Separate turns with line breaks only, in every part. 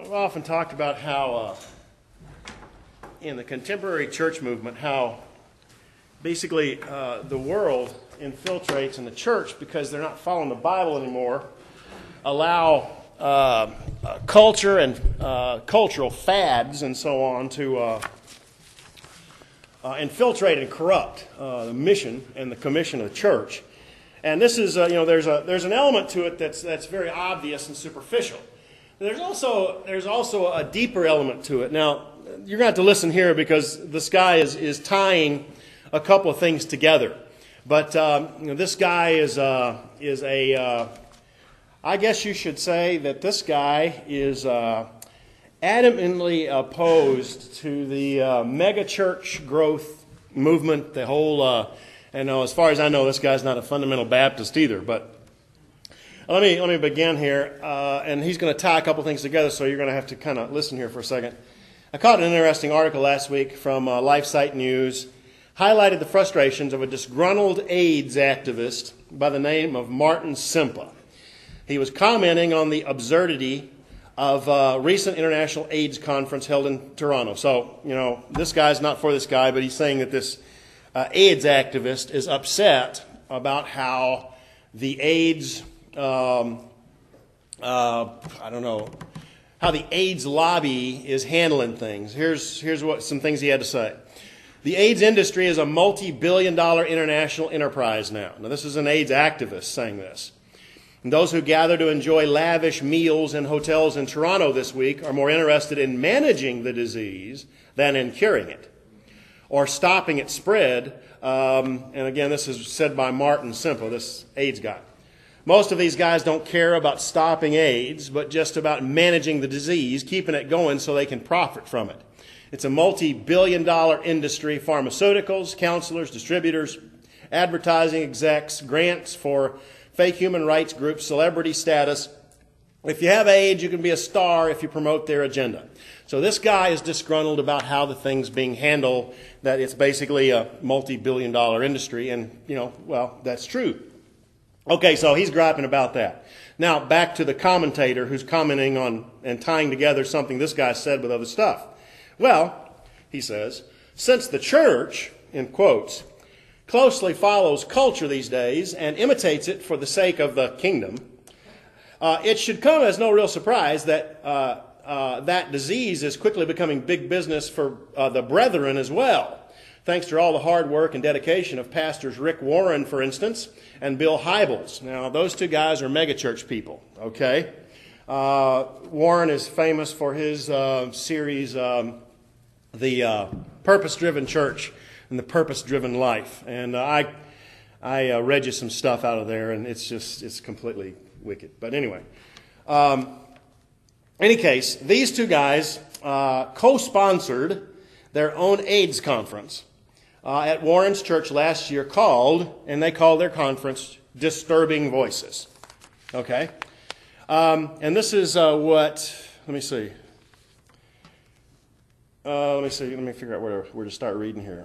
I've often talked about how in the contemporary church movement, how basically the world infiltrates in the church because they're not following the Bible anymore, allow culture and cultural fads and so on to infiltrate and corrupt the mission and the commission of the church. And this is, there's an element to it that's very obvious and superficial. There's also a deeper element to it. Now, you're going to have to listen here because this guy is tying a couple of things together. But this guy is I guess you should say that this guy is adamantly opposed to the mega church growth movement. The whole, as far as I know, this guy's not a fundamental Baptist either. But let me begin here, and he's going to tie a couple things together. So you're going to have to kind of listen here for a second. I caught an interesting article last week from LifeSite News, highlighted the frustrations of a disgruntled AIDS activist by the name of Martin Simpa. He was commenting on the absurdity of a recent international AIDS conference held in Toronto. So, this guy's not for this guy, but he's saying that this AIDS activist is upset about how the AIDS, how the AIDS lobby is handling things. Here's what some things he had to say. The AIDS industry is a multi-billion-dollar international enterprise now. Now, this is an AIDS activist saying this. And those who gather to enjoy lavish meals in hotels in Toronto this week are more interested in managing the disease than in curing it or stopping its spread. And again, this is said by Martin Simpa, this AIDS guy. Most of these guys don't care about stopping AIDS, but just about managing the disease, keeping it going so they can profit from it. It's a multi-billion-dollar industry, pharmaceuticals, counselors, distributors, advertising execs, grants for fake human rights groups, celebrity status. If you have AIDS, you can be a star if you promote their agenda. So this guy is disgruntled about how the thing's being handled, that it's basically a multi-billion-dollar industry, and, that's true. Okay, so he's griping about that. Now, back to the commentator who's commenting on and tying together something this guy said with other stuff. Well, he says, since the church, in quotes, closely follows culture these days and imitates it for the sake of the kingdom, it should come as no real surprise that that disease is quickly becoming big business for the brethren as well. Thanks to all the hard work and dedication of pastors Rick Warren, for instance, and Bill Hybels. Now, those two guys are megachurch people, okay? Warren is famous for his series, The Purpose-Driven Church and the Purpose-Driven Life. And I read you some stuff out of there, and it's completely wicked. But anyway, any case, these two guys co-sponsored their own AIDS conference at Warren's church last year and they called their conference Disturbing Voices. Okay? And this is let me see. Let me figure out where to start reading here.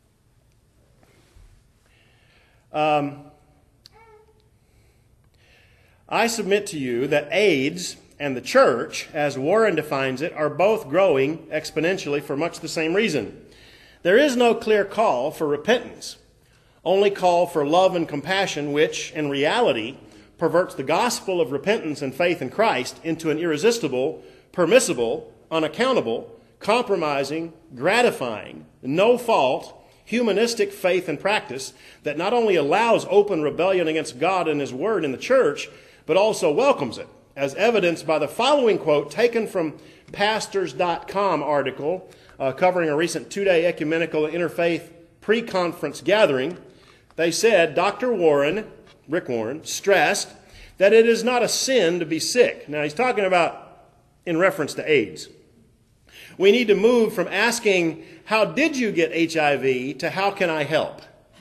I submit to you that AIDS and the church, as Warren defines it, are both growing exponentially for much the same reason. There is no clear call for repentance, only call for love and compassion, which, in reality, perverts the gospel of repentance and faith in Christ into an irresistible, permissible, unaccountable, compromising, gratifying, no-fault, humanistic faith and practice that not only allows open rebellion against God and His Word in the church, but also welcomes it, as evidenced by the following quote taken from Pastors.com article covering a recent two-day ecumenical interfaith pre-conference gathering. They said, Dr. Warren, Rick Warren, stressed that it is not a sin to be sick. Now, he's talking about in reference to AIDS. We need to move from asking, how did you get HIV, to how can I help?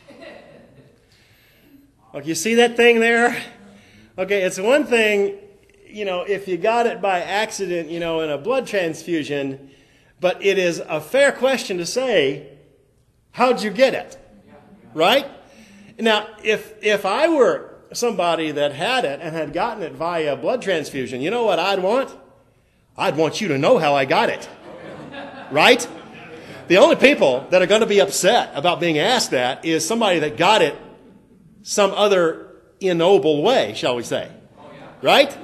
Okay, you see that thing there? Okay, it's one thing, if you got it by accident, in a blood transfusion, but it is a fair question to say, how'd you get it? Right? Now, if I were somebody that had it and had gotten it via blood transfusion, you know what I'd want? I'd want you to know how I got it. Right? The only people that are going to be upset about being asked that is somebody that got it some other ignoble way, shall we say. Right?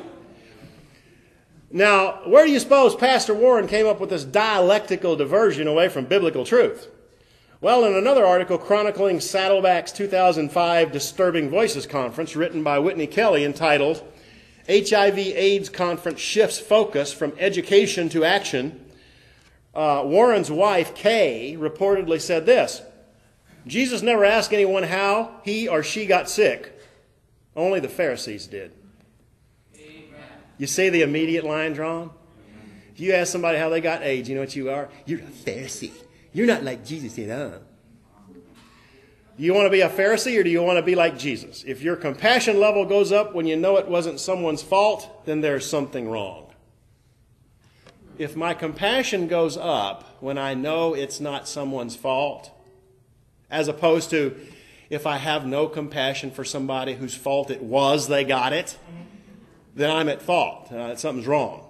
Now, where do you suppose Pastor Warren came up with this dialectical diversion away from biblical truth? Well, in another article chronicling Saddleback's 2005 Disturbing Voices Conference, written by Whitney Kelly, entitled HIV/AIDS Conference Shifts Focus from Education to Action, Warren's wife, Kay, reportedly said this: Jesus never asked anyone how he or she got sick. Only the Pharisees did. Amen. You see the immediate line drawn? If you ask somebody how they got AIDS, you know what you are? You're a Pharisee. You're not like Jesus at all. Do you want to be a Pharisee or do you want to be like Jesus? If your compassion level goes up when you know it wasn't someone's fault, then there's something wrong. If my compassion goes up when I know it's not someone's fault, as opposed to if I have no compassion for somebody whose fault it was they got it, then I'm at fault. Something's wrong.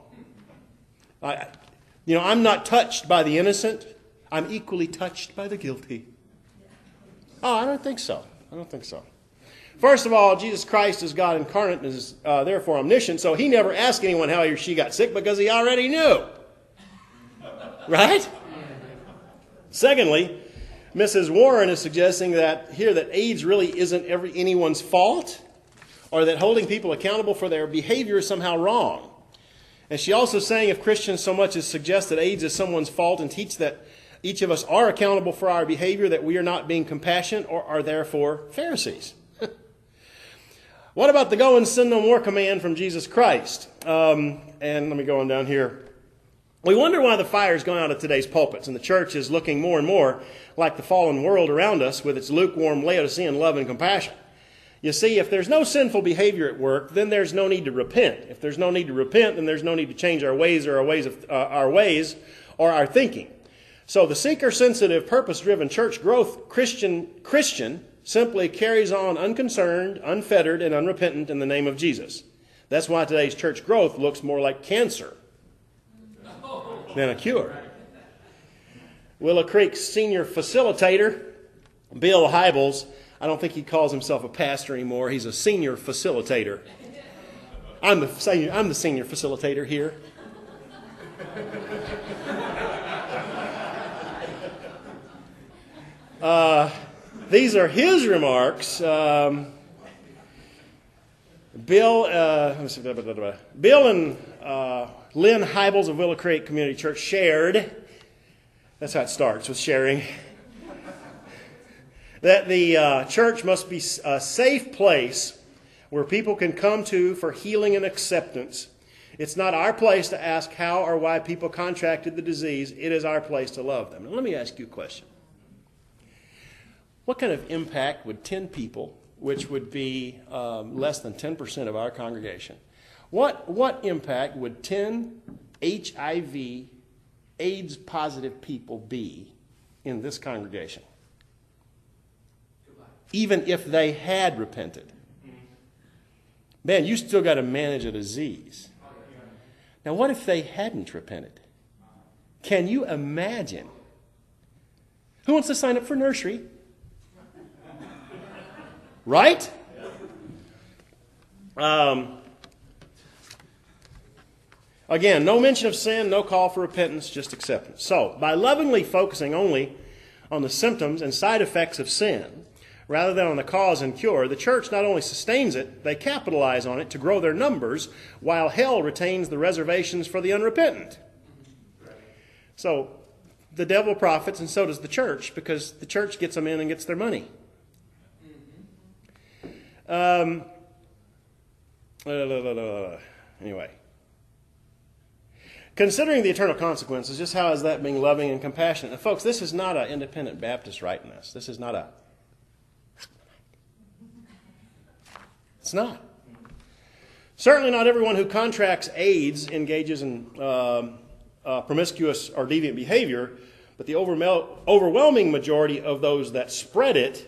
I'm not touched by the innocent. I'm equally touched by the guilty. Oh, I don't think so. First of all, Jesus Christ is God incarnate and is therefore omniscient, so he never asked anyone how he or she got sick because he already knew. Right? Secondly, Mrs. Warren is suggesting that AIDS really isn't anyone's fault, or that holding people accountable for their behavior is somehow wrong. And she's also saying if Christians so much as suggest that AIDS is someone's fault and teach that each of us are accountable for our behavior, that we are not being compassionate or are therefore Pharisees. What about the go and sin no more command from Jesus Christ? And let me go on down here. We wonder why the fire is going out of today's pulpits, and the church is looking more and more like the fallen world around us with its lukewarm Laodicean love and compassion. You see, if there's no sinful behavior at work, then there's no need to repent. If there's no need to repent, then there's no need to change our ways or our ways or our thinking. So the seeker-sensitive, purpose-driven church growth Christian simply carries on unconcerned, unfettered, and unrepentant in the name of Jesus. That's why today's church growth looks more like cancer than a cure. Willow Creek's senior facilitator, Bill Hybels, I don't think he calls himself a pastor anymore. He's a senior facilitator. I'm the senior facilitator here. These are his remarks. Bill and Lynn Hybels of Willow Creek Community Church shared, that's how it starts, with sharing, that the church must be a safe place where people can come to for healing and acceptance. It's not our place to ask how or why people contracted the disease. It is our place to love them. Now, let me ask you a question. What kind of impact would 10 people, which would be less than 10% of our congregation, what impact would 10 HIV, AIDS positive people be in this congregation? Even if they had repented. Man, you still got to manage a disease. Now, what if they hadn't repented? Can you imagine? Who wants to sign up for nursery? Right? Again, no mention of sin, no call for repentance, just acceptance. So, by lovingly focusing only on the symptoms and side effects of sin, rather than on the cause and cure, the church not only sustains it, they capitalize on it to grow their numbers, while hell retains the reservations for the unrepentant. So, the devil profits, and so does the church, because the church gets them in and gets their money. Anyway. Considering the eternal consequences, just how is that being loving and compassionate? And folks, this is not an independent Baptist writing this. This is not a... It's not. Certainly not everyone who contracts AIDS engages in promiscuous or deviant behavior, but the overwhelming majority of those that spread it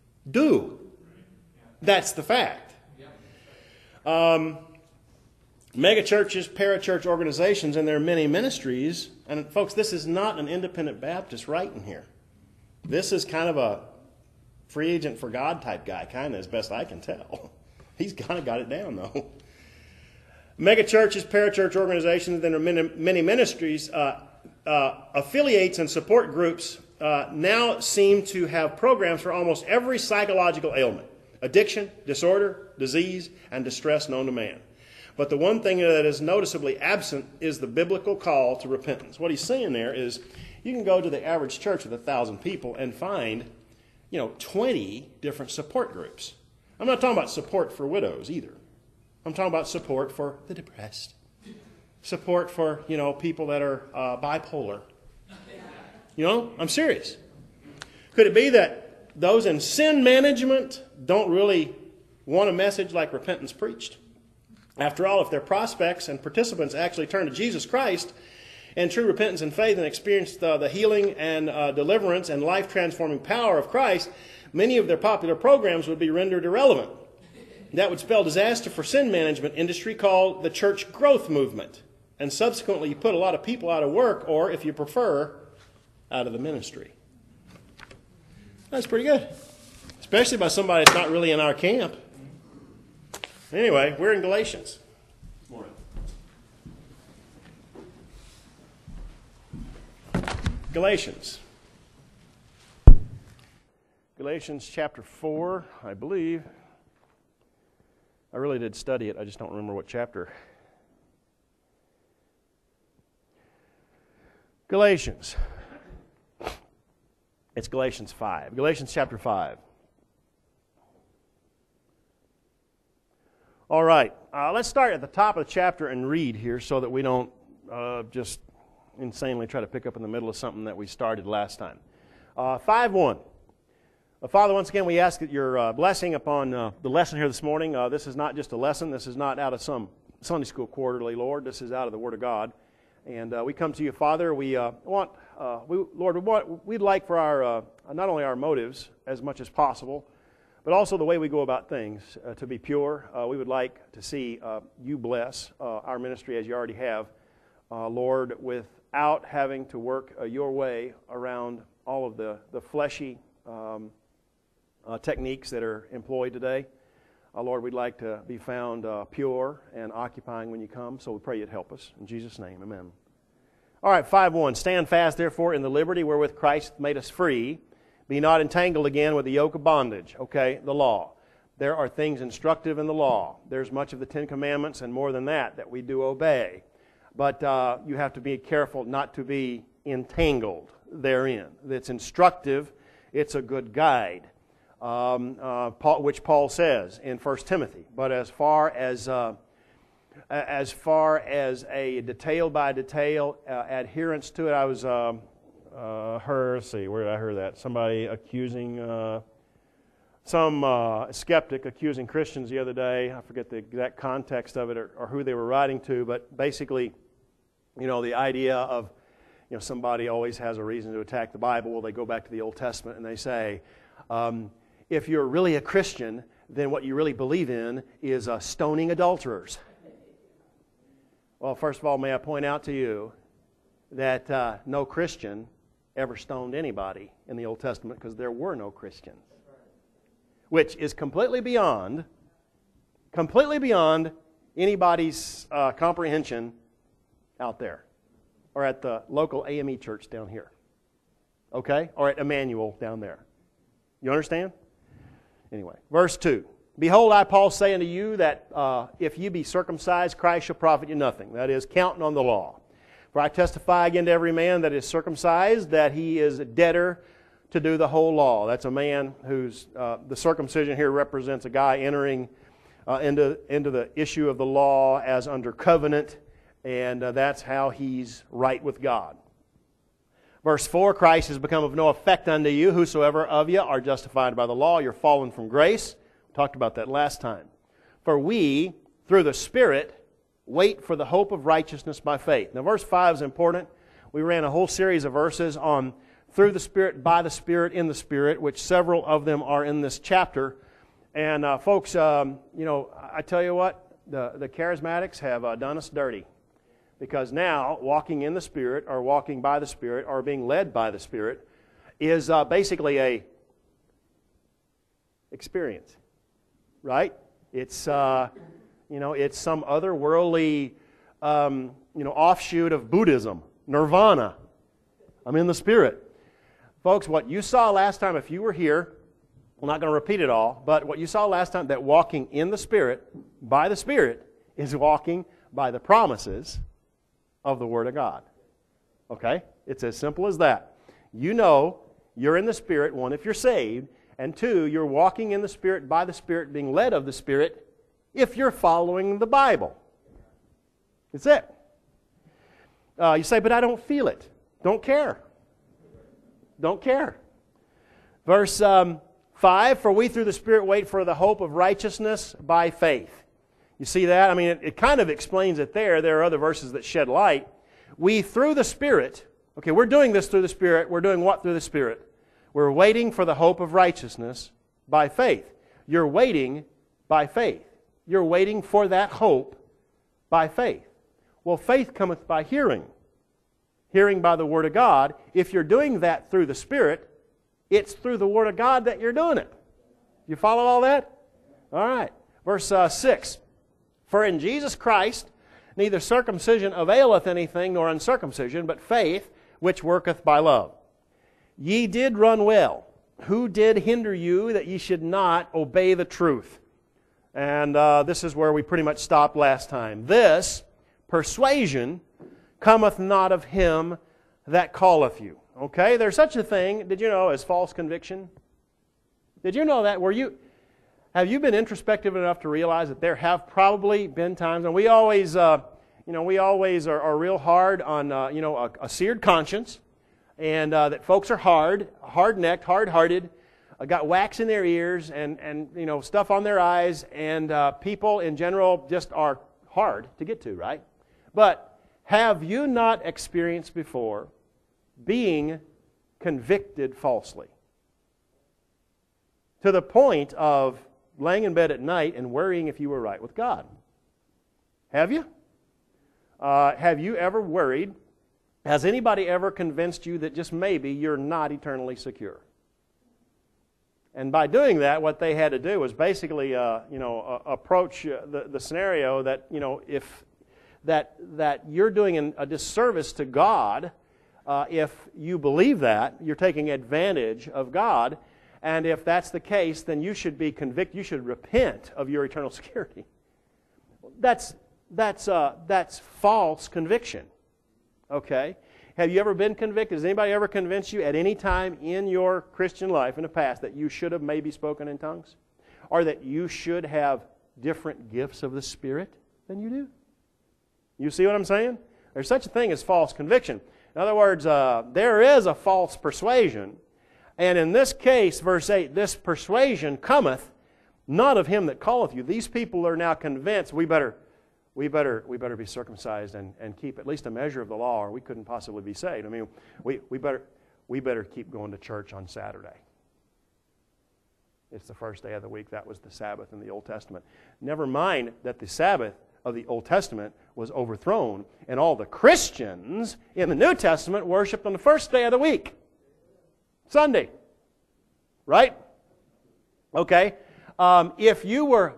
do. That's the fact. Mega churches, parachurch organizations, and their many ministries. And folks, this is not an independent Baptist writing here. This is kind of a free agent for God type guy, kind of, as best I can tell. He's kind of got it down, though. Mega churches, parachurch organizations, and their many ministries, affiliates and support groups now seem to have programs for almost every psychological ailment, addiction, disorder, disease, and distress known to man. But the one thing that is noticeably absent is the biblical call to repentance. What he's saying there is you can go to the average church with 1,000 people and find, 20 different support groups. I'm not talking about support for widows either. I'm talking about support for the depressed. Support for, people that are bipolar. I'm serious. Could it be that those in sin management don't really want a message like repentance preached? After all, if their prospects and participants actually turn to Jesus Christ and true repentance and faith and experience the healing and deliverance and life-transforming power of Christ, many of their popular programs would be rendered irrelevant. That would spell disaster for sin management industry called the church growth movement. And subsequently, you put a lot of people out of work, or if you prefer, out of the ministry. That's pretty good. Especially by somebody that's not really in our camp. Anyway, we're in Galatians. Galatians. Galatians chapter 4, I believe. I really did study it. I just don't remember what chapter. Galatians. It's Galatians 5. Galatians chapter 5. All right. Let's start at the top of the chapter and read here so that we don't just insanely try to pick up in the middle of something that we started last time. 5:1. Father, once again, we ask that your blessing upon the lesson here this morning. This is not just a lesson. This is not out of some Sunday school quarterly, Lord. This is out of the Word of God. And we come to you, Father. We'd like for our not only our motives as much as possible, but also the way we go about things to be pure. We would like to see you bless our ministry as you already have, Lord, without having to work your way around all of the fleshy techniques that are employed today. Lord, we'd like to be found pure and occupying when you come, so we pray you'd help us. In Jesus' name, amen. All right, 5:1. Stand fast, therefore, in the liberty wherewith Christ made us free. Be not entangled again with the yoke of bondage. Okay, the law. There are things instructive in the law. There's much of the Ten Commandments and more than that we do obey. But you have to be careful not to be entangled therein. It's instructive. It's a good guide, which Paul says in 1 Timothy. But as far as a detail by detail adherence to it, I was let's see, where did I hear that? Somebody accusing some skeptic accusing Christians the other day. I forget the exact context of it or who they were writing to, but basically, the idea of somebody always has a reason to attack the Bible. Well, they go back to the Old Testament and they say, if you're really a Christian, then what you really believe in is stoning adulterers. Well, first of all, may I point out to you that no Christian ever stoned anybody in the Old Testament because there were no Christians, which is completely beyond anybody's comprehension out there or at the local AME church down here, okay, or at Emmanuel down there. You understand? Anyway, verse 2. Behold, I, Paul, say unto you that if you be circumcised, Christ shall profit you nothing. That is, counting on the law. For I testify again to every man that is circumcised that he is a debtor to do the whole law. That's a man who's, the circumcision here represents a guy entering into the issue of the law as under covenant, and that's how he's right with God. Verse 4, Christ has become of no effect unto you, whosoever of you are justified by the law, you're fallen from grace. We talked about that last time. For we, through the Spirit, wait for the hope of righteousness by faith. Now, verse 5 is important. We ran a whole series of verses on through the Spirit, by the Spirit, in the Spirit, which several of them are in this chapter. And folks, I tell you what, the charismatics have done us dirty. Because now, walking in the Spirit, or walking by the Spirit, or being led by the Spirit, is basically a experience, right? It's it's some otherworldly offshoot of Buddhism, nirvana. I'm in the Spirit, folks. What you saw last time, if you were here, I'm not going to repeat it all, but what you saw last time, that walking in the Spirit, by the Spirit, is walking by the promises of the Word of God. Okay? It's as simple as that. You know you're in the Spirit, one, if you're saved, and two, you're walking in the Spirit, by the Spirit, being led of the Spirit, if you're following the Bible. That's it. You say, but I don't feel it. Don't care. Don't care. Verse 5, for we through the Spirit wait for the hope of righteousness by faith. You see that? I mean, it kind of explains it there. There are other verses that shed light. We through the Spirit, okay, we're doing this through the Spirit. We're doing what through the Spirit? We're waiting for the hope of righteousness by faith. You're waiting by faith. You're waiting for that hope by faith. Well, faith cometh by hearing. Hearing by the Word of God. If you're doing that through the Spirit, it's through the Word of God that you're doing it. You follow all that? All right. Verse 6. For in Jesus Christ neither circumcision availeth anything, nor uncircumcision, but faith which worketh by love. Ye did run well. Who did hinder you that ye should not obey the truth? And this is where we pretty much stopped last time. This persuasion cometh not of him that calleth you. Okay, there's such a thing, did you know, as false conviction? Did you know that? Have you been introspective enough to realize that there have probably been times, and we always are real hard on, a seared conscience, and that folks are hard-necked, hard-hearted, got wax in their ears, and stuff on their eyes, and people in general just are hard to get to, right? But have you not experienced before being convicted falsely? To the point of laying in bed at night and worrying if you were right with God. Have you? Have you ever worried? Has anybody ever convinced you that just maybe you're not eternally secure? And by doing that, what they had to do was basically, approach the scenario that, if that you're doing a disservice to God, if you believe that, you're taking advantage of God. And if that's the case, then you should be convicted. You should repent of your eternal security. That's false conviction. Okay? Have you ever been convicted? Has anybody ever convinced you at any time in your Christian life in the past that you should have maybe spoken in tongues? Or that you should have different gifts of the Spirit than you do? You see what I'm saying? There's such a thing as false conviction. In other words, there is a false persuasion. And in this case, verse 8, this persuasion cometh not of him that calleth you. These people are now convinced we better be circumcised and keep at least a measure of the law, or we couldn't possibly be saved. I mean, we better keep going to church on Saturday. It's the first day of the week. That was the Sabbath in the Old Testament. Never mind that the Sabbath of the Old Testament was overthrown, and all the Christians in the New Testament worshiped on the first day of the week. Sunday. Right? Okay. If you were,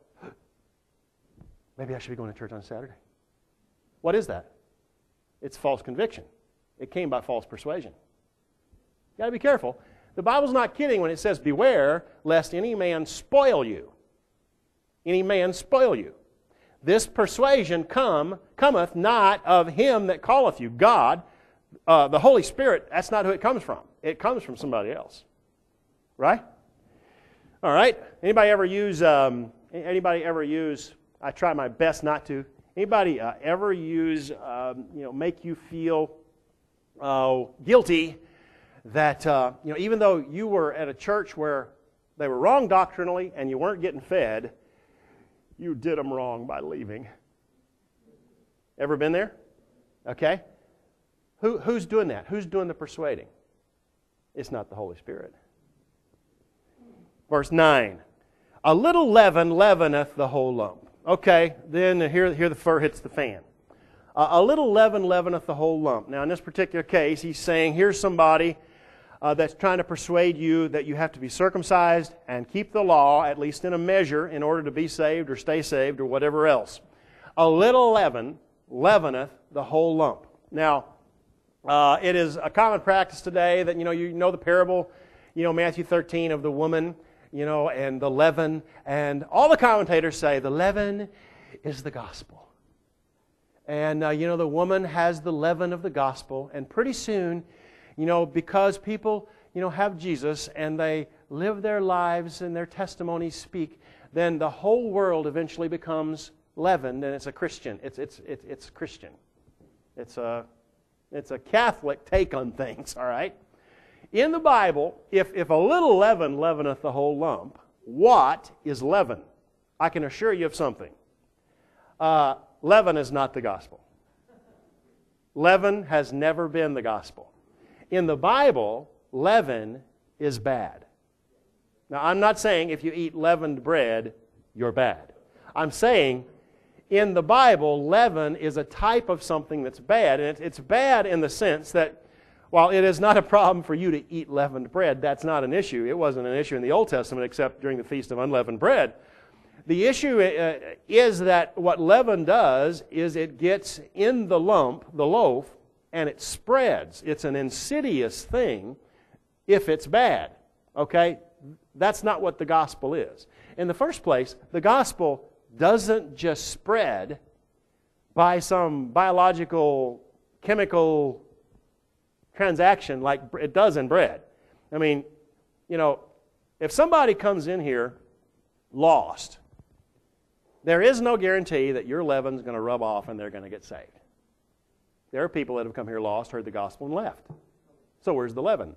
maybe I should be going to church on Saturday. What is that? It's false conviction. It came by false persuasion. You've got to be careful. The Bible's not kidding when it says, beware lest any man spoil you. Any man spoil you. This persuasion cometh not of him that calleth you. God, the Holy Spirit, that's not who it comes from. It comes from somebody else. Right? All right. Anybody ever use, I try my best not to, anybody ever use, make you feel guilty that, even though you were at a church where they were wrong doctrinally and you weren't getting fed, you did them wrong by leaving. Ever been there? Okay. Who's doing that? Who's doing the persuading? It's not the Holy Spirit. Verse 9. A little leaven leaveneth the whole lump. Okay, then here the fur hits the fan. A little leaven leaveneth the whole lump. Now, in this particular case, he's saying here's somebody that's trying to persuade you that you have to be circumcised and keep the law, at least in a measure, in order to be saved or stay saved or whatever else. A little leaven leaveneth the whole lump. Now, it is a common practice today that, you know the parable, Matthew 13 of the woman, and the leaven. And all the commentators say the leaven is the gospel. And, the woman has the leaven of the gospel. And pretty soon, because people, have Jesus and they live their lives and their testimonies speak, then the whole world eventually becomes leavened and it's a Christian. It's Christian. It's a Catholic take on things, all right? In the Bible, if a little leaven leaveneth the whole lump, what is leaven? I can assure you of something. Leaven is not the gospel. Leaven has never been the gospel. In the Bible, leaven is bad. Now, I'm not saying if you eat leavened bread, you're bad. I'm saying in the Bible, leaven is a type of something that's bad. And it's bad in the sense that while it is not a problem for you to eat leavened bread, that's not an issue. It wasn't an issue in the Old Testament except during the Feast of Unleavened Bread. The issue is that what leaven does is it gets in the lump, the loaf, and it spreads. It's an insidious thing if it's bad. Okay? That's not what the gospel is. In the first place, the gospel doesn't just spread by some biological, chemical transaction like it does in bread. I mean, if somebody comes in here lost, there is no guarantee that your leaven's going to rub off and they're going to get saved. There are people that have come here lost, heard the gospel, and left. So where's the leaven?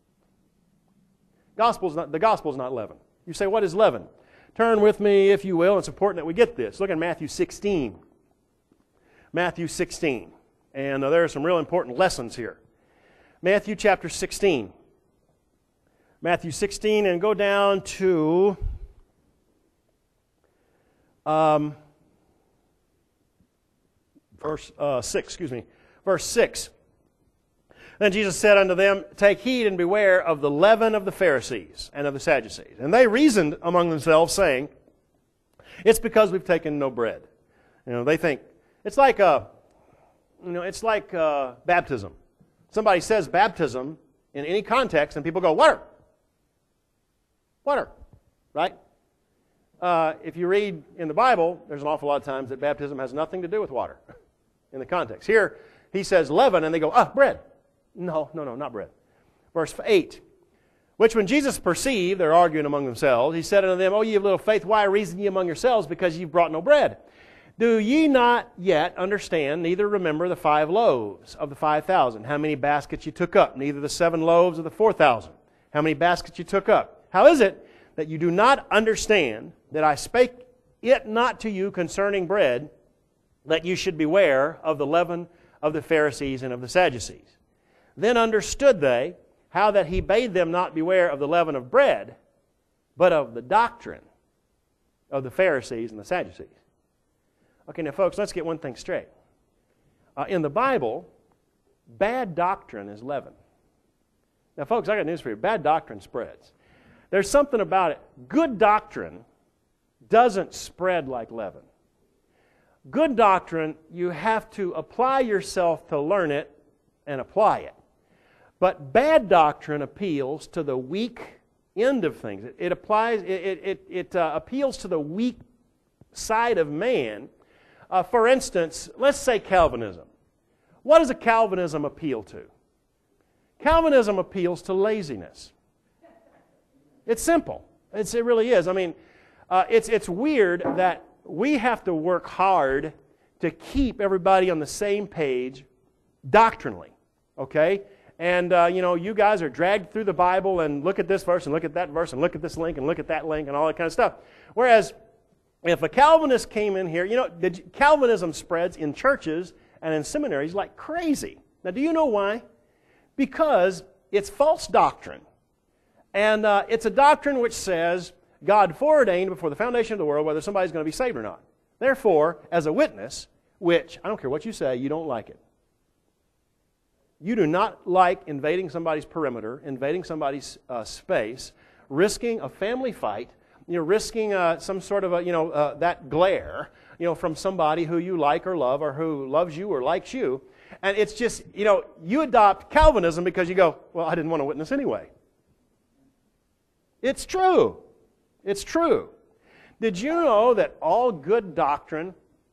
The gospel's not leaven. You say, what is leaven? Turn with me, if you will. It's important that we get this. Look at Matthew 16. Matthew 16. And there are some real important lessons here. Matthew chapter 16. Matthew 16, and go down to verse 6. Verse 6. Then Jesus said unto them, take heed and beware of the leaven of the Pharisees and of the Sadducees. And they reasoned among themselves, saying, it's because we've taken no bread. They think, it's like baptism. Somebody says baptism in any context, and people go, water. Water. Right? If you read in the Bible, there's an awful lot of times that baptism has nothing to do with water in the context. Here, he says leaven, and they go, bread. No, not bread. Verse 8. Which when Jesus perceived, they're arguing among themselves, he said unto them, O ye of little faith, why reason ye among yourselves, because ye brought no bread? Do ye not yet understand, neither remember the 5 loaves of the 5,000? How many baskets you took up? Neither the 7 loaves of the 4,000? How many baskets you took up? How is it that you do not understand that I spake it not to you concerning bread, that you should beware of the leaven of the Pharisees and of the Sadducees? Then understood they how that he bade them not beware of the leaven of bread, but of the doctrine of the Pharisees and the Sadducees. Okay, now folks, let's get one thing straight. In the Bible, bad doctrine is leaven. Now folks, I got news for you. Bad doctrine spreads. There's something about it. Good doctrine doesn't spread like leaven. Good doctrine, you have to apply yourself to learn it and apply it. But bad doctrine appeals to the weak end of things. It appeals to the weak side of man. For instance, let's say Calvinism. What does a Calvinism appeal to? Calvinism appeals to laziness. It's simple. It really is. I mean, it's weird that we have to work hard to keep everybody on the same page doctrinally, okay? And, you guys are dragged through the Bible and look at this verse and look at that verse and look at this link and look at that link and all that kind of stuff. Whereas, if a Calvinist came in here, Calvinism spreads in churches and in seminaries like crazy. Now, do you know why? Because it's false doctrine. And it's a doctrine which says God foreordained before the foundation of the world whether somebody's going to be saved or not. Therefore, as a witness, which, I don't care what you say, you don't like it. You do not like invading somebody's perimeter, invading somebody's space, risking a family fight, risking some sort of that glare, from somebody who you like or love, or who loves you or likes you. And it's just, you adopt Calvinism because you go, well, I didn't want to witness anyway. It's true. It's true. Did you know that all good doctrine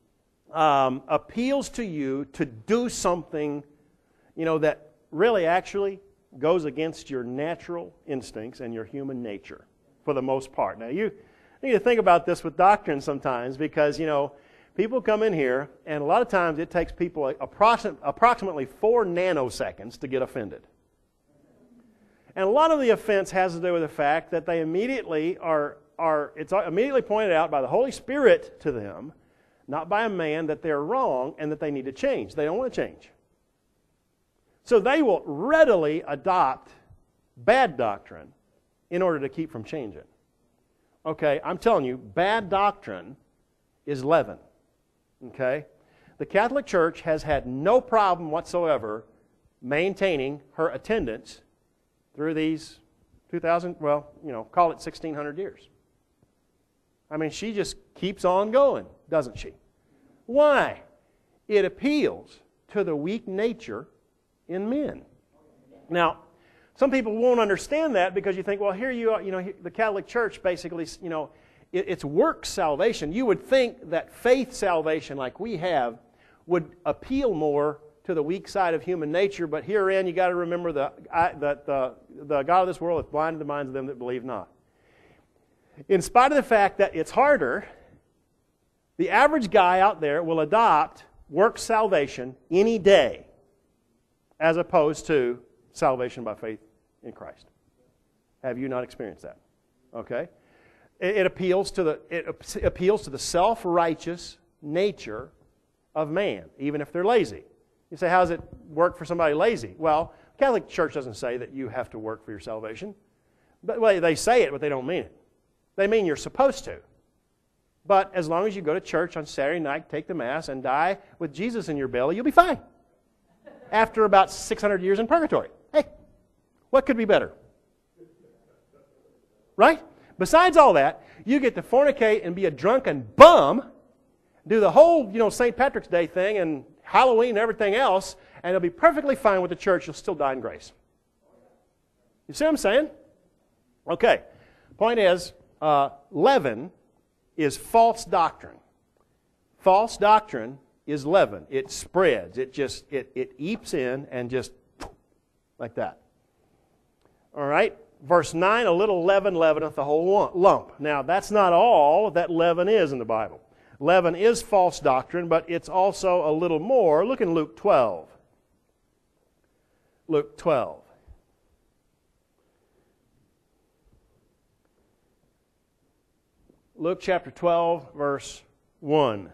appeals to you to do something, that really actually goes against your natural instincts and your human nature for the most part? Now, you need to think about this with doctrine sometimes because, people come in here and a lot of times it takes people approximately 4 nanoseconds to get offended. And a lot of the offense has to do with the fact that they immediately it's immediately pointed out by the Holy Spirit to them, not by a man, that they're wrong and that they need to change. They don't want to change. So they will readily adopt bad doctrine in order to keep from changing. Okay, I'm telling you, bad doctrine is leaven. Okay? The Catholic Church has had no problem whatsoever maintaining her attendance through these 2,000, call it 1,600 years. I mean, she just keeps on going, doesn't she? Why? It appeals to the weak nature in men. Now, some people won't understand that because you think, well, here you are, the Catholic Church basically, it's works salvation. You would think that faith salvation like we have would appeal more to the weak side of human nature, but herein you got to remember that the God of this world hath blinded the minds of them that believe not. In spite of the fact that it's harder, the average guy out there will adopt works salvation any day as opposed to salvation by faith in Christ. Have you not experienced that? Okay? It appeals to the self-righteous nature of man, even if they're lazy. You say, how does it work for somebody lazy? Well, the Catholic Church doesn't say that you have to work for your salvation. Well, they say it, but they don't mean it. They mean you're supposed to. But as long as you go to church on Saturday night, take the Mass, and die with Jesus in your belly, you'll be fine. After about 600 years in purgatory. Hey, what could be better? Right? Besides all that, you get to fornicate and be a drunken bum, do the whole, St. Patrick's Day thing and Halloween and everything else, and it'll be perfectly fine with the church. You'll still die in grace. You see what I'm saying? Okay. Point is, leaven is false doctrine. False doctrine is leaven. It spreads. It eeps in and just like that. All right? Verse 9, a little leaven leaveneth the whole lump. Now, that's not all that leaven is in the Bible. Leaven is false doctrine, but it's also a little more. Look in Luke 12. Luke 12. Luke chapter 12, verse 1.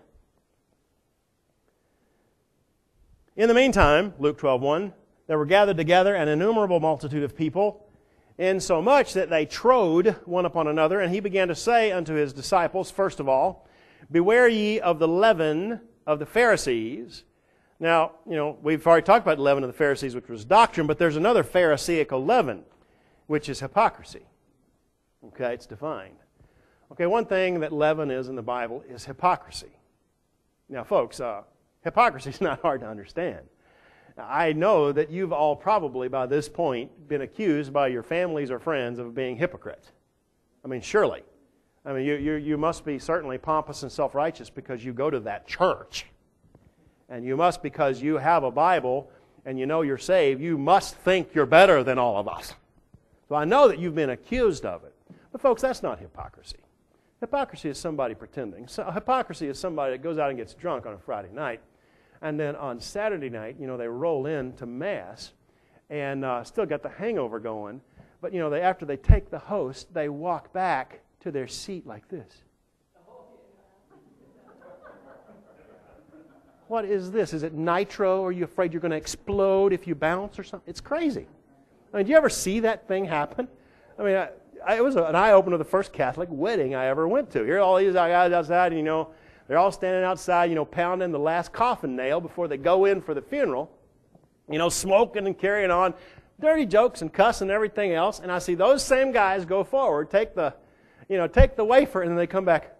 In the meantime, Luke 12:1, there were gathered together an innumerable multitude of people, insomuch that they trode one upon another, and he began to say unto his disciples, first of all, beware ye of the leaven of the Pharisees. Now, we've already talked about the leaven of the Pharisees, which was doctrine, but there's another Pharisaical leaven, which is hypocrisy. Okay, it's defined. Okay, one thing that leaven is in the Bible is hypocrisy. Now, folks, hypocrisy is not hard to understand. I know that you've all probably by this point been accused by your families or friends of being hypocrites. I mean, surely. I mean, you must be certainly pompous and self-righteous because you go to that church. And you must, because you have a Bible and you know you're saved, you must think you're better than all of us. So I know that you've been accused of it. But folks, that's not hypocrisy. Hypocrisy is somebody pretending. So hypocrisy is somebody that goes out and gets drunk on a Friday night, and then on Saturday night, they roll in to Mass and still got the hangover going. But, after they take the host, they walk back to their seat like this. What is this? Is it nitro? Are you afraid you're going to explode if you bounce or something? It's crazy. I mean, do you ever see that thing happen? I mean, it was an eye-opener of the first Catholic wedding I ever went to. Here all these guys outside, and, They're all standing outside, pounding the last coffin nail before they go in for the funeral, smoking and carrying on, dirty jokes and cussing and everything else. And I see those same guys go forward, take the wafer, and then they come back.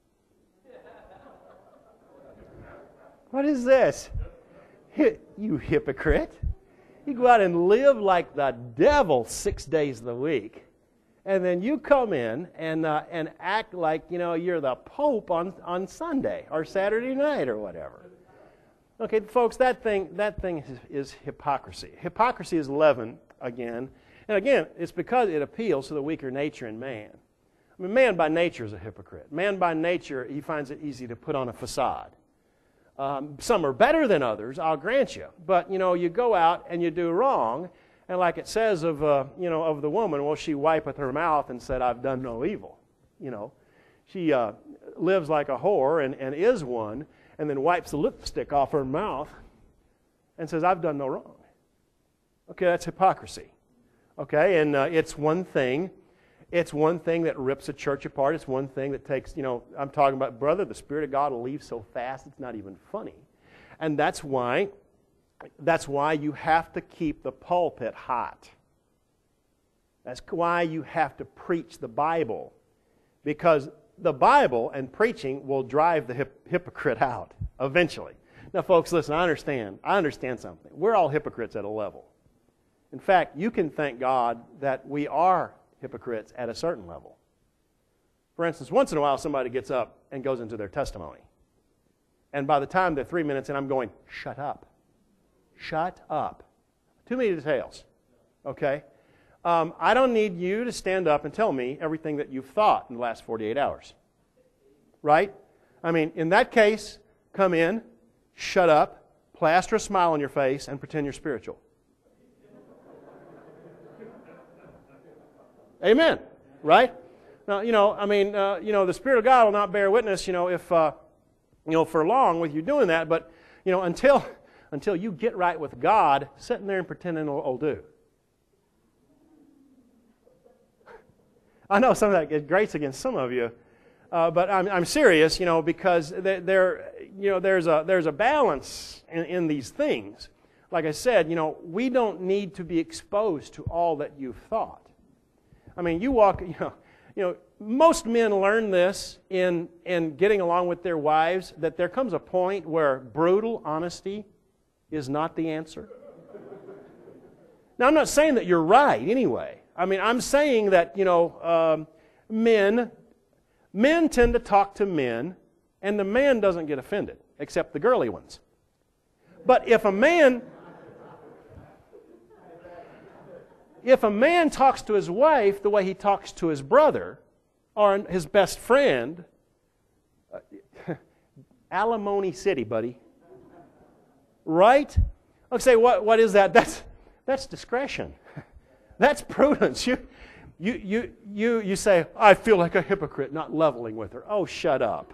What is this? You hypocrite. You go out and live like the devil 6 days of the week. And then you come in and act like, you're the Pope on Sunday or Saturday night or whatever. Okay, folks, that thing is hypocrisy. Hypocrisy is leaven, again. And again, it's because it appeals to the weaker nature in man. I mean, man by nature is a hypocrite. Man by nature, he finds it easy to put on a facade. Some are better than others, I'll grant you. But, you go out and you do wrong, and like it says of the woman, well, she wipeth her mouth and said, I've done no evil. She lives like a whore and is one, and then wipes the lipstick off her mouth and says, I've done no wrong. Okay, that's hypocrisy. Okay, and it's one thing. It's one thing that rips a church apart. It's one thing that takes, I'm talking about, brother, the Spirit of God will leave so fast it's not even funny. And that's why you have to keep the pulpit hot. That's why you have to preach the Bible. Because the Bible and preaching will drive the hypocrite out eventually. Now, folks, listen, I understand something. We're all hypocrites at a level. In fact, you can thank God that we are hypocrites at a certain level. For instance, once in a while somebody gets up and goes into their testimony. And by the time they're 3 minutes in, I'm going, shut up. Shut up. Too many details. Okay? I don't need you to stand up and tell me everything that you've thought in the last 48 hours. Right? I mean, in that case, come in, shut up, plaster a smile on your face, and pretend you're spiritual. Amen. Right? Now, the Spirit of God will not bear witness, if, for long with you doing that, but, until you get right with God, sitting there and pretending will do. I know some of that grates against some of you, but I'm serious, because there's a balance in these things. Like I said, we don't need to be exposed to all that you've thought. I mean, you walk, most men learn this in getting along with their wives, that there comes a point where brutal honesty is not the answer. Now, I'm not saying that you're right anyway. I mean, I'm saying that, men tend to talk to men, and the man doesn't get offended, except the girly ones. But if a man talks to his wife the way he talks to his brother or his best friend, alimony city, buddy. Right? I'll say, what is that? That's discretion. That's prudence. You say, I feel like a hypocrite not leveling with her. Oh, shut up.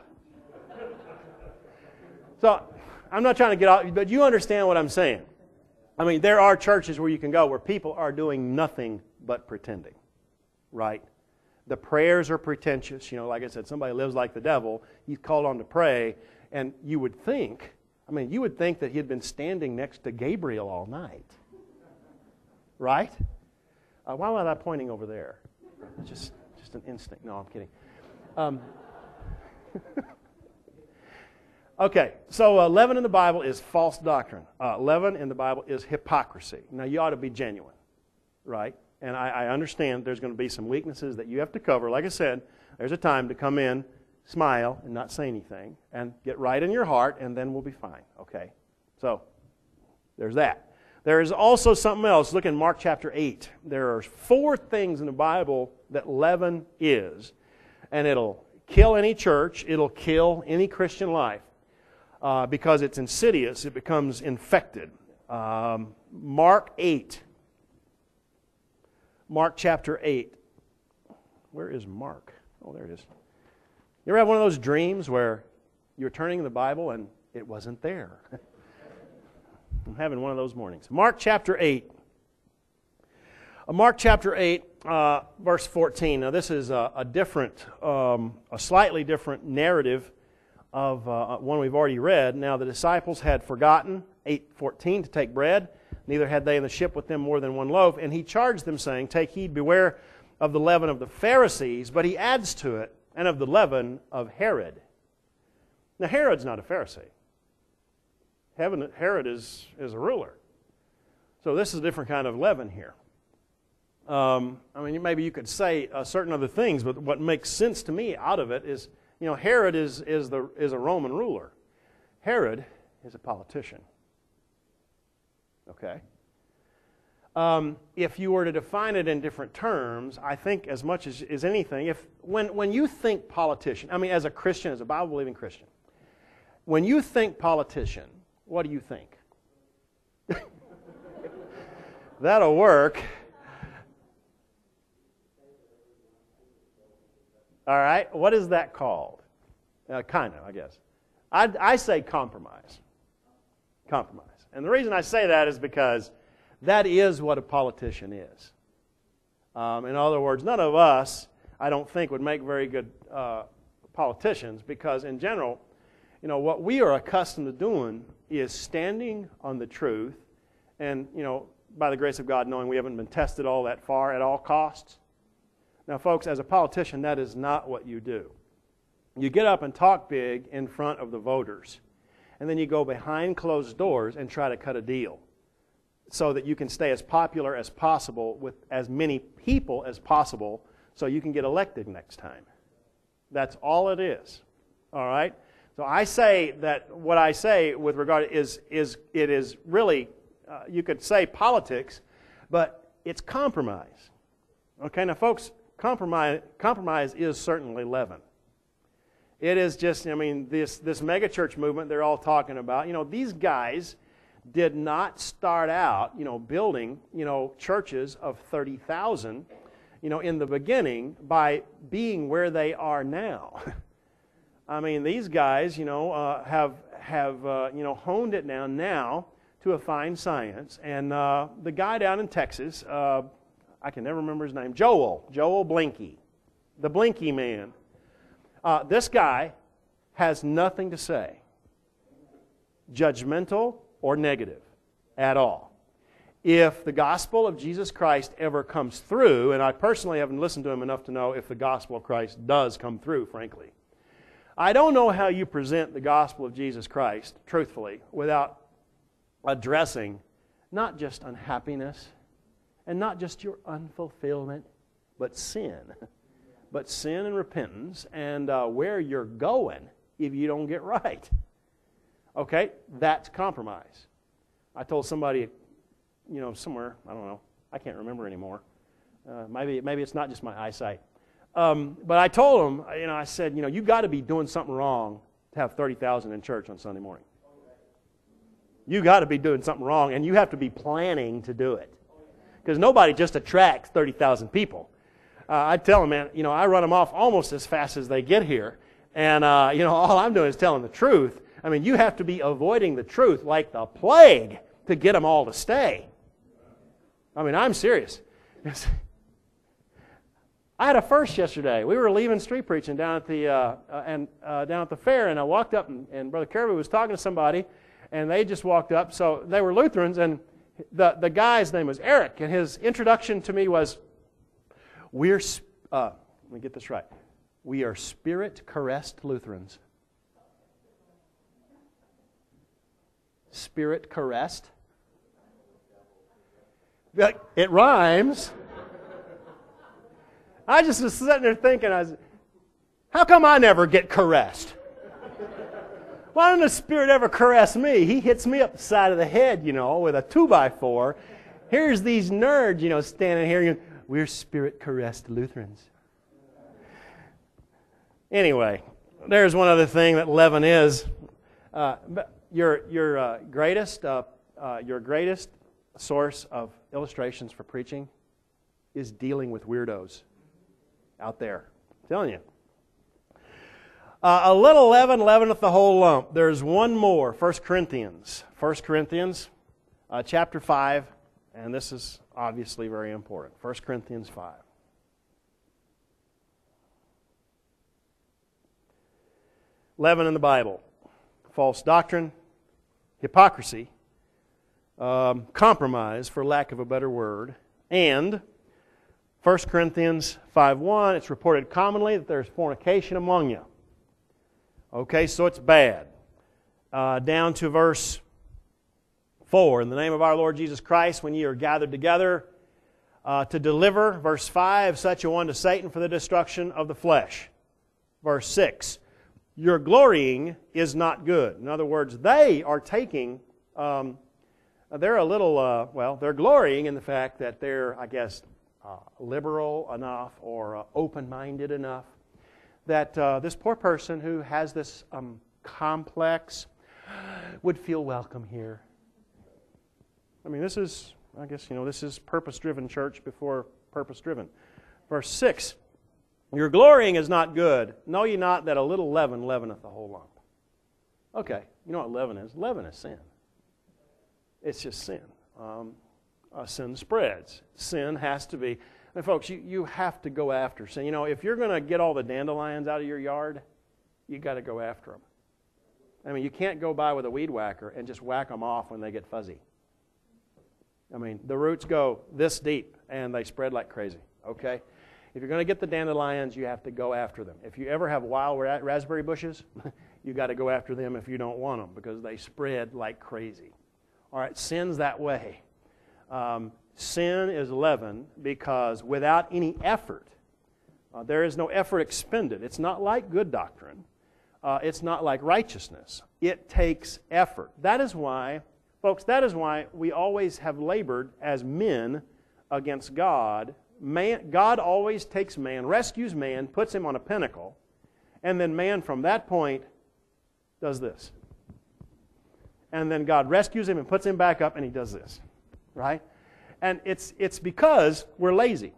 So, I'm not trying to get out, but you understand what I'm saying. I mean, there are churches where you can go where people are doing nothing but pretending. Right? The prayers are pretentious. Like I said, somebody lives like the devil. He's called on to pray, and you would think that he had been standing next to Gabriel all night. Right? Why was I pointing over there? Just an instinct. No, I'm kidding. Okay, so leaven in the Bible is false doctrine. Leaven in the Bible is hypocrisy. Now, you ought to be genuine, right? And I understand there's going to be some weaknesses that you have to cover. Like I said, there's a time to come in, smile, and not say anything, and get right in your heart, and then we'll be fine, okay? So, there's that. There is also something else. Look in Mark chapter 8. There are 4 things in the Bible that leaven is, and it'll kill any church. It'll kill any Christian life because it's insidious. It becomes infected. Mark 8. Mark chapter 8. Where is Mark? Oh, there it is. You ever have one of those dreams where you're turning in the Bible and it wasn't there? I'm having one of those mornings. Mark chapter 8. Mark chapter 8, verse 14. Now this is a slightly different narrative one we've already read. Now the disciples had forgotten, 8:14, to take bread. Neither had they in the ship with them more than one loaf. And he charged them, saying, Take heed, beware of the leaven of the Pharisees. But he adds to it, and of the leaven of Herod. Now Herod's not a Pharisee. Herod is a ruler. So this is a different kind of leaven here. Maybe you could say certain other things, but what makes sense to me out of it is, Herod is a Roman ruler. Herod is a politician. Okay? If you were to define it in different terms, I think as much as anything, when you think politician, as a Christian, as a Bible-believing Christian, when you think politician, what do you think? That'll work. All right, what is that called? Kind of, I guess. I say compromise. Compromise. And the reason I say that is because that is what a politician is. In other words, none of us, I don't think, would make very good politicians because, in general, what we are accustomed to doing is standing on the truth and, by the grace of God, knowing we haven't been tested all that far at all costs. Now, folks, as a politician, that is not what you do. You get up and talk big in front of the voters, and then you go behind closed doors and try to cut a deal so that you can stay as popular as possible with as many people as possible so you can get elected next time. That's all it is. All right? So I say that what I say with regard to it is really, you could say politics, but it's compromise. Okay, now folks, compromise is certainly leaven. It is just, this megachurch movement they're all talking about, these guys did not start out, building, churches of 30,000, in the beginning by being where they are now. These guys, have honed it down now to a fine science. And the guy down in Texas, I can never remember his name, Joel Blinky, the Blinky man. This guy has nothing to say, judgmental or negative, at all. If the gospel of Jesus Christ ever comes through, and I personally haven't listened to him enough to know if the gospel of Christ does come through, frankly. I don't know how you present the gospel of Jesus Christ, truthfully, without addressing not just unhappiness and not just your unfulfillment, but sin. But sin and repentance and where you're going if you don't get right. Okay, that's compromise. I told somebody, somewhere, I don't know, I can't remember anymore. Maybe it's not just my eyesight. But I told them, I said, you got to be doing something wrong to have 30,000 in church on Sunday morning. You got to be doing something wrong, and you have to be planning to do it. Because nobody just attracts 30,000 people. I tell them, man, I run them off almost as fast as they get here. And, all I'm doing is telling the truth. You have to be avoiding the truth like the plague to get them all to stay. I'm serious. I had a first yesterday. We were leaving street preaching down at the fair, and I walked up, and Brother Kirby was talking to somebody, and they just walked up. So they were Lutherans, and the guy's name was Eric, and his introduction to me was, let me get this right. We are Spirit-caressed Lutherans. Spirit-caressed? It rhymes. I just was sitting there thinking, how come I never get caressed? Why doesn't the Spirit ever caress me? He hits me up the side of the head, with a 2x4. Here's these nerds, standing here. We're Spirit-caressed Lutherans. Anyway, there's one other thing that leaven is. Your greatest source of illustrations for preaching is dealing with weirdos out there. I'm telling you. A little leaven leaveneth the whole lump. There's one more, 1 Corinthians. 1 Corinthians chapter 5, and this is obviously very important. 1 Corinthians 5. leaven in the Bible. False doctrine, hypocrisy, compromise, for lack of a better word, and 1 Corinthians 5:1, it's reported commonly that there's fornication among you. Okay, so it's bad. Down to verse 4, in the name of our Lord Jesus Christ, when ye are gathered together to deliver, verse 5, such a one to Satan for the destruction of the flesh. Verse 6, your glorying is not good. In other words, they are taking, they're a little, they're glorying in the fact that they're, I guess, liberal enough or open-minded enough that this poor person who has this complex would feel welcome here. I mean, this is, I guess, this is purpose-driven church before purpose-driven. Verse 6, your glorying is not good. Know ye not that a little leaven leaveneth the whole lump? Okay, you know what leaven is? Leaven is sin. It's just sin. Sin spreads. Sin has to be, and folks, you have to go after sin. If you're going to get all the dandelions out of your yard, you got to go after them. I mean, you can't go by with a weed whacker and just whack them off when they get fuzzy. I mean, the roots go this deep and they spread like crazy, okay? If you're going to get the dandelions, you have to go after them. If you ever have wild raspberry bushes, you got to go after them if you don't want them because they spread like crazy. All right, sin's that way. Sin is leaven because without any effort, there is no effort expended. It's not like good doctrine. It's not like righteousness. It takes effort. That is why, folks, we always have labored as men against God. God always takes man, rescues man, puts him on a pinnacle, and then man from that point does this. And then God rescues him and puts him back up and he does this. Right? And it's because we're lazy.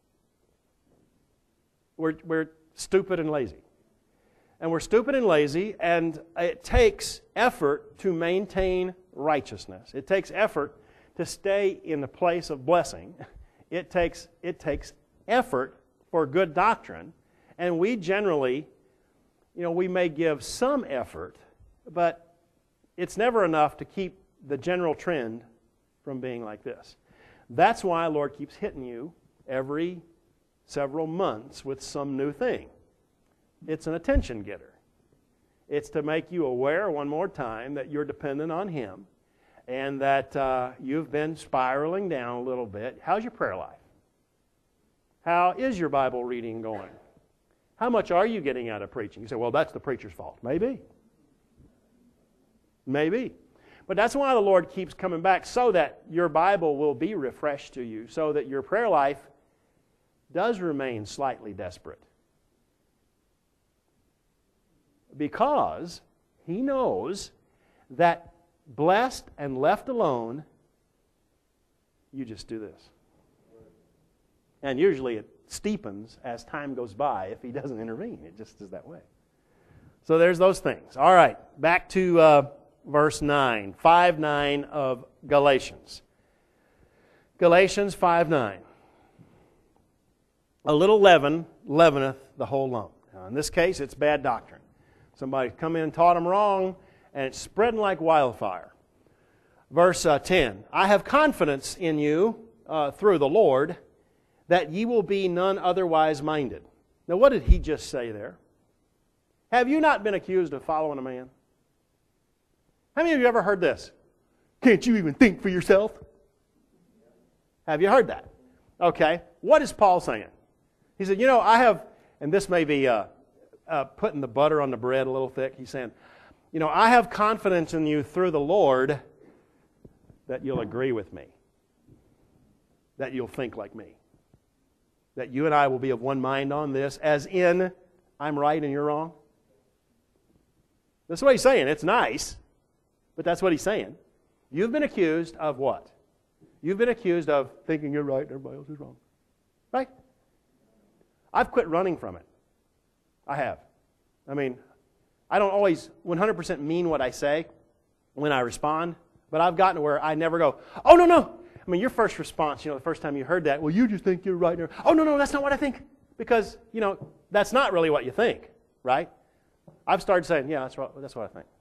We're stupid and lazy. And we're stupid and lazy, and it takes effort to maintain righteousness. It takes effort to stay in the place of blessing. It takes effort for good doctrine, and we generally, we may give some effort, but it's never enough to keep the general trend from being like this. That's why the Lord keeps hitting you every several months with some new thing. It's an attention getter. It's to make you aware one more time that you're dependent on Him and that you've been spiraling down a little bit. How's your prayer life? How is your Bible reading going? How much are you getting out of preaching? You say, well, that's the preacher's fault. Maybe. Maybe. But that's why the Lord keeps coming back, so that your Bible will be refreshed to you, so that your prayer life does remain slightly desperate. Because He knows that blessed and left alone, you just do this. And usually it steepens as time goes by if He doesn't intervene. It just is that way. So there's those things. All right, back to verse 9, 5:9 of Galatians. Galatians 5:9. A little leaven leaveneth the whole lump. Now, in this case, it's bad doctrine. Somebody come in and taught them wrong, and it's spreading like wildfire. Verse 10, I have confidence in you through the Lord that ye will be none otherwise minded. Now, what did he just say there? Have you not been accused of following a man? How many of you ever heard this? Can't you even think for yourself? Have you heard that? Okay. What is Paul saying? He said, I have, and this may be putting the butter on the bread a little thick. He's saying, I have confidence in you through the Lord that you'll agree with me, that you'll think like me, that you and I will be of one mind on this, as in, I'm right and you're wrong. That's what he's saying. It's nice, but that's what he's saying. You've been accused of what? You've been accused of thinking you're right and everybody else is wrong. Right? I've quit running from it. I have. I mean, I don't always 100% mean what I say when I respond, but I've gotten to where I never go, oh, no. I mean, your first response, the first time you heard that, well, you just think you're right. Oh, no, that's not what I think. Because, that's not really what you think, right? I've started saying, yeah, that's what I think.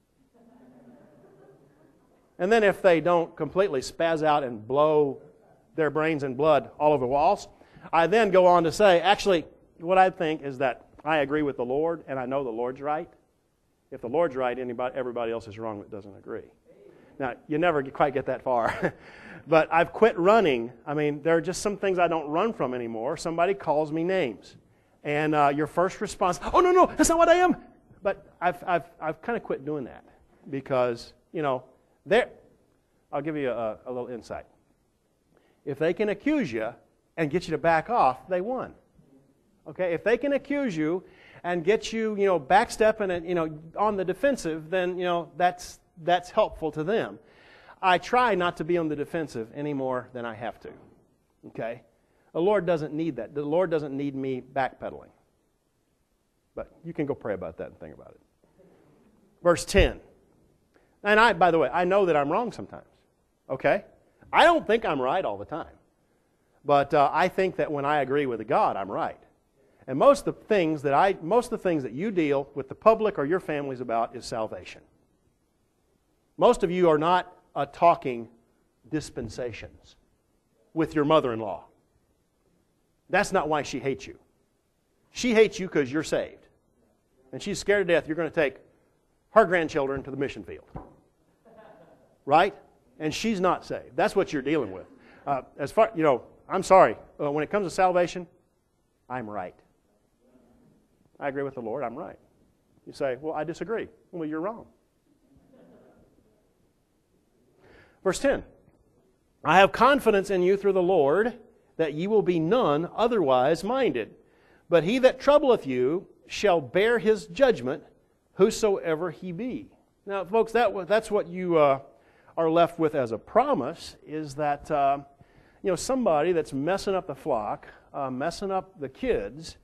And then if they don't completely spaz out and blow their brains and blood all over the walls, I then go on to say, actually, what I think is that I agree with the Lord, and I know the Lord's right. If the Lord's right, everybody else is wrong that doesn't agree. Now, you never quite get that far. But I've quit running. I mean, there are just some things I don't run from anymore. Somebody calls me names. And your first response, oh, no, that's not what I am. But I've kind of quit doing that because, I'll give you a little insight. If they can accuse you and get you to back off, they won. Okay? If they can accuse you and get you, backstepping and, on the defensive, then, that's helpful to them. I try not to be on the defensive any more than I have to. Okay? The Lord doesn't need that. The Lord doesn't need me backpedaling. But you can go pray about that and think about it. Verse 10. And by the way, I know that I'm wrong sometimes. Okay? I don't think I'm right all the time. But I think that when I agree with God, I'm right. And most of the things that you deal with the public or your families about is salvation. Most of you are not talking dispensations with your mother-in-law. That's not why she hates you. She hates you because you're saved. And she's scared to death you're going to take her grandchildren to the mission field. Right? And she's not saved. That's what you're dealing with. I'm sorry. When it comes to salvation, I'm right. I agree with the Lord. I'm right. You say, well, I disagree. Well, you're wrong. Verse 10. I have confidence in you through the Lord that ye will be none otherwise minded. But he that troubleth you shall bear his judgment, whosoever he be. Now, folks, that's what you are left with as a promise, is that somebody that's messing up the flock, messing up the kids,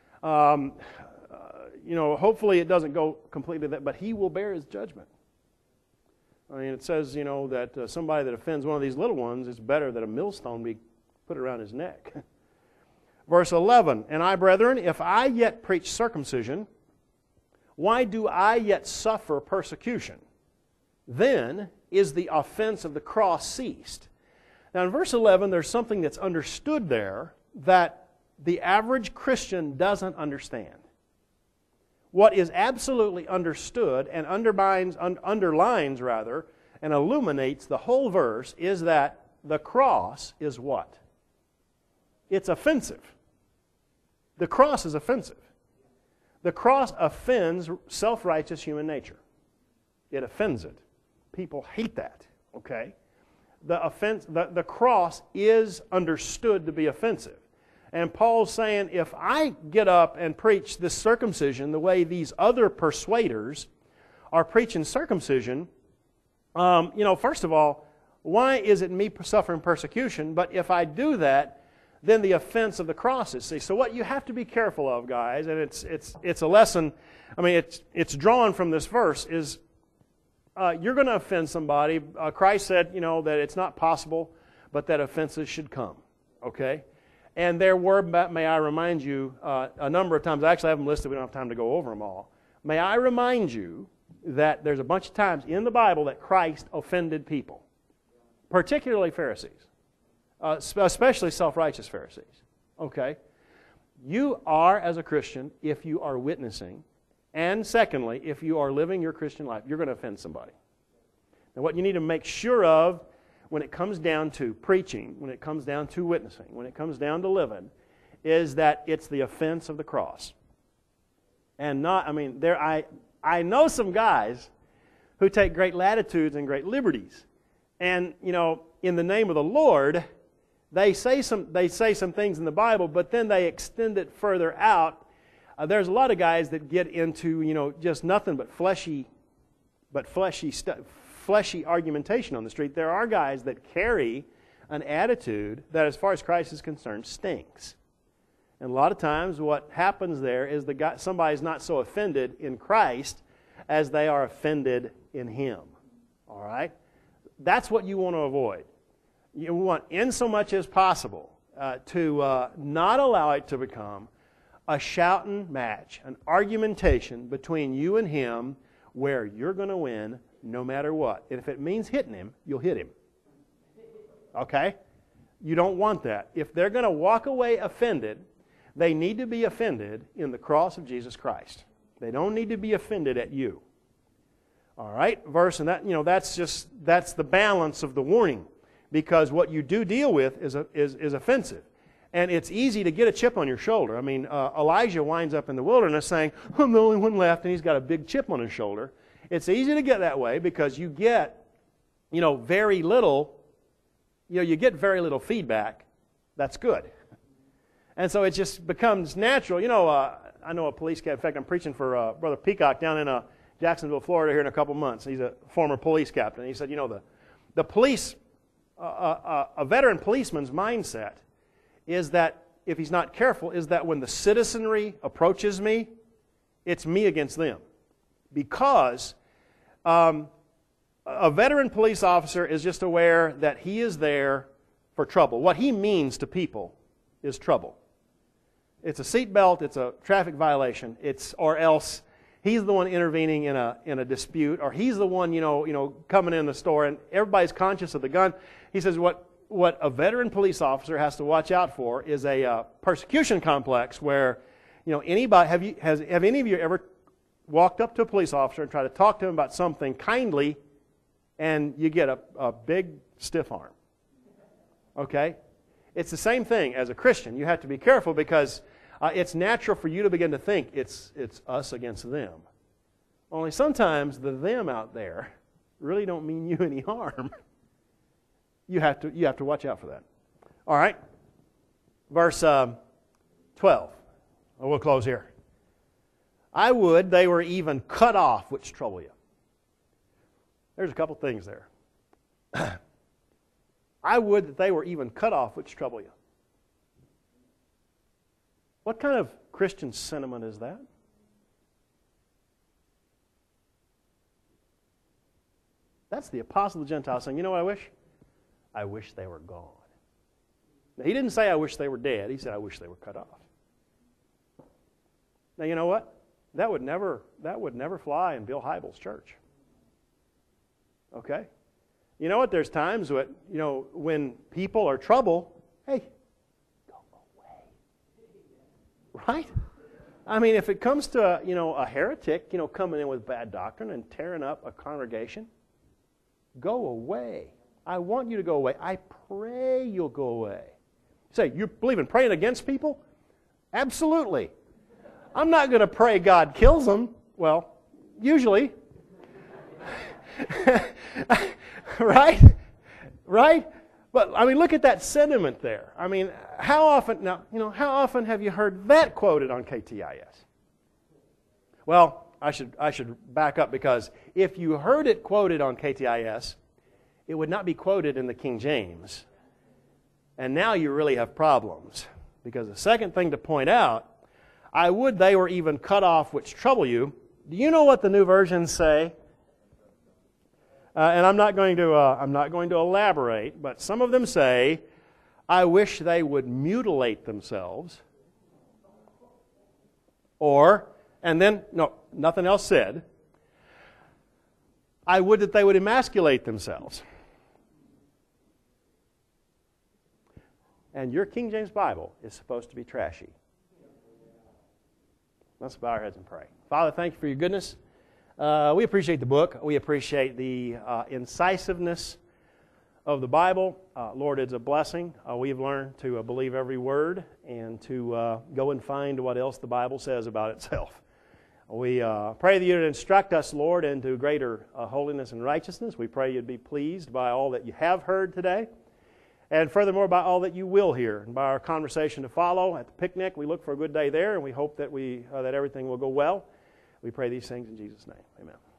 hopefully it doesn't go completely that, but he will bear his judgment. I mean, it says, that somebody that offends one of these little ones, it's better that a millstone be put around his neck. Verse 11, and I, brethren, if I yet preach circumcision, why do I yet suffer persecution? Then is the offense of the cross ceased. Now in verse 11, there's something that's understood there that the average Christian doesn't understand. What is absolutely understood and underlines and illuminates the whole verse is that the cross is what? It's offensive. The cross is offensive. The cross offends self-righteous human nature. It offends it. People hate that, okay? The cross is understood to be offensive. And Paul's saying, if I get up and preach this circumcision the way these other persuaders are preaching circumcision, first of all, why is it me suffering persecution? But if I do that, then the offense of the cross is. See, so what you have to be careful of, guys, and it's a lesson, it's drawn from this verse, is you're going to offend somebody. Christ said, that it's not possible, but that offenses should come, okay? And there were, may I remind you, a number of times, I actually have them listed, we don't have time to go over them all. May I remind you that there's a bunch of times in the Bible that Christ offended people, particularly Pharisees, especially self-righteous Pharisees, okay? You are, as a Christian, if you are witnessing, and secondly, if you are living your Christian life, you're going to offend somebody. Now what you need to make sure of when it comes down to preaching, when it comes down to witnessing, when it comes down to living, is that it's the offense of the cross. And not, I know some guys who take great latitudes and great liberties. And, in the name of the Lord, they say some things in the Bible, but then they extend it further out. There's a lot of guys that get into, just nothing but fleshy argumentation on the street. There are guys that carry an attitude that, as far as Christ is concerned, stinks. And a lot of times what happens there is somebody's not so offended in Christ as they are offended in Him. All right? That's what you want to avoid. You want, in so much as possible, to not allow it to become a shouting match, an argumentation between you and him where you're going to win no matter what. And if it means hitting him, you'll hit him. Okay? You don't want that. If they're going to walk away offended, they need to be offended in the cross of Jesus Christ. They don't need to be offended at you. All right? Verse, and that's the balance of the warning. Because what you do deal with is offensive. And it's easy to get a chip on your shoulder. I mean, Elijah winds up in the wilderness saying, I'm the only one left, and he's got a big chip on his shoulder. It's easy to get that way because you get, very little, you get very little feedback. That's good. And so it just becomes natural. I know a police captain. In fact, I'm preaching for Brother Peacock down in Jacksonville, Florida here in a couple months. He's a former police captain. He said, the police, a veteran policeman's mindset is that, if he's not careful, is that when the citizenry approaches me, it's me against them. Because a veteran police officer is just aware that he is there for trouble. What he means to people is trouble. It's a seatbelt, it's a traffic violation, or else he's the one intervening in a dispute, or he's the one, coming in the store, and everybody's conscious of the gun. He says what a veteran police officer has to watch out for is a persecution complex where, anybody, have any of you ever walked up to a police officer and tried to talk to him about something kindly, and you get a big stiff arm? Okay? It's the same thing as a Christian. You have to be careful because it's natural for you to begin to think it's us against them. Only sometimes the them out there really don't mean you any harm. You have to watch out for that. All right. Verse 12. We'll close here. I would they were even cut off which trouble you. There's a couple things there. I would that they were even cut off which trouble you. What kind of Christian sentiment is that? That's the apostle of the Gentiles saying, you know what I wish? I wish they were gone. Now, he didn't say I wish they were dead. He said I wish they were cut off. Now, you know what? That would never fly in Bill Hybels' church. Okay? You know what? There's times when people are trouble, hey, go away. Right? I mean, if it comes to a heretic, coming in with bad doctrine and tearing up a congregation, go away. I want you to go away. I pray you'll go away. Say, you believe in praying against people? Absolutely. I'm not going to pray God kills them. Well, usually. Right? Right? But, I mean, look at that sentiment there. I mean, how often have you heard that quoted on KTIS? Well, I should back up, because if you heard it quoted on KTIS, it would not be quoted in the King James. And now you really have problems. Because the second thing to point out, I would they were even cut off which trouble you. Do you know what the new versions say? And I'm not going to elaborate, but some of them say, I wish they would mutilate themselves. Or, and then, no, nothing else said, I would that they would emasculate themselves. And your King James Bible is supposed to be trashy. Let's bow our heads and pray. Father, thank you for your goodness. We appreciate the book. We appreciate the incisiveness of the Bible. Lord, it's a blessing. We've learned to believe every word and to go and find what else the Bible says about itself. We pray that you would instruct us, Lord, into greater holiness and righteousness. We pray you'd be pleased by all that you have heard today, and furthermore by all that you will hear, and by our conversation to follow at the picnic. We look for a good day there, and we hope that that everything will go well. We pray these things in Jesus' name. Amen.